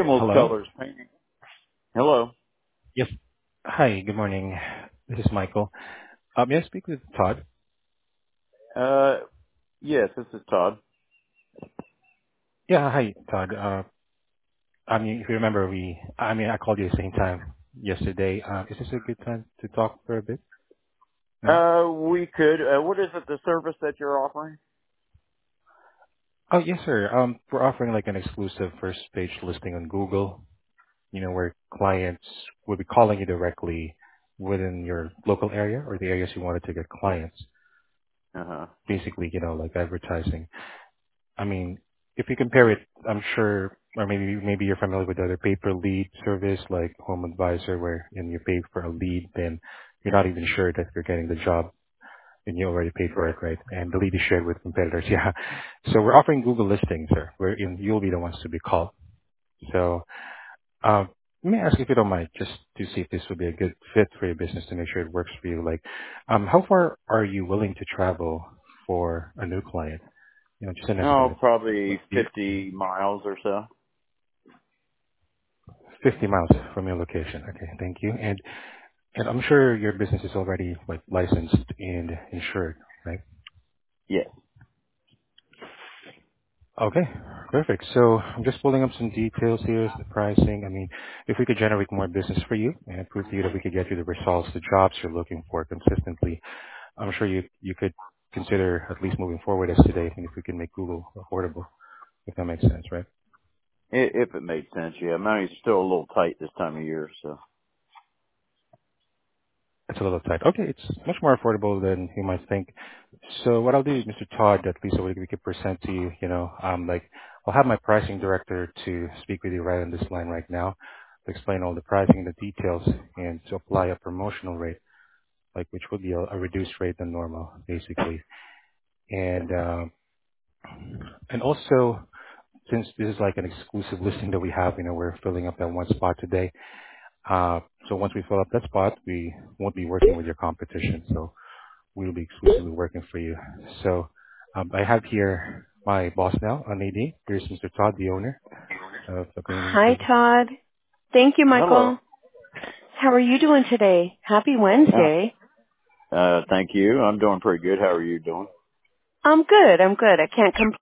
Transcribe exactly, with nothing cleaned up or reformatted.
Camels Hello? Colors Painting. Hello. Yes. Hi, good morning. This is Michael. Um, May I speak with Todd? Uh, yes, this is Todd. Yeah, hi, Todd. Uh, I mean, if you remember, we, I mean, I called you at the same time yesterday. Uh, Is this a good time to talk for a bit now? Uh, we could. Uh, what is it? The service that you're offering? Oh, yes, sir. Um, We're offering, like, an exclusive first page listing on Google, you know, where clients will be calling you directly within your local area or the areas you wanted to get clients. Uh huh. Basically, you know, like advertising. I mean, if you compare it, I'm sure, or maybe maybe you're familiar with other pay per lead service like Home Advisor, where when you pay for a lead, then you're not even sure that you're getting the job, and you already paid for Right. it, right? And the lead is shared with competitors. Yeah. So we're offering Google listings, sir, wherein you'll be the ones to be called. So um, let me ask if you don't mind, just to see if this would be a good fit for your business to make sure it works for you. Like, um, how far are you willing to travel for a new client? You know, just an Oh, estimate. probably Do you, fifty miles or so. fifty miles from your location. Okay, thank you. And and I'm sure your business is already, like, licensed and insured, right? Yes. Okay, perfect. So I'm just pulling up some details here, the pricing. I mean, if we could generate more business for you and prove to you that we could get you the results, the jobs you're looking for consistently, I'm sure you you could consider at least moving forward as today, and if we can make Google affordable, if that makes sense, right? I- If it makes sense, yeah. Money's still a little tight this time of year, so. It's a little tight. Okay, it's much more affordable than you might think. So what I'll do, Mister Todd, at least so we we could present to you, you know, um, like I'll have my pricing director to speak with you right on this line right now to explain all the pricing, the details, and to apply a promotional rate, like which would be a, a reduced rate than normal, basically. And um, and also, since this is like an exclusive listing that we have, you know, we're filling up that one spot today. Uh, so once we fill up that spot, we won't be working with your competition. So we'll be exclusively working for you. So um, I have here my boss now, uh, Nadine. Here's Mister Todd, the owner of the painting Hi, service. Todd. Thank you, Hello. Michael. How are you doing today? Happy Uh, Wednesday. uh, thank you. I'm doing pretty good. How are you doing? I'm good. I'm good. I can't complain.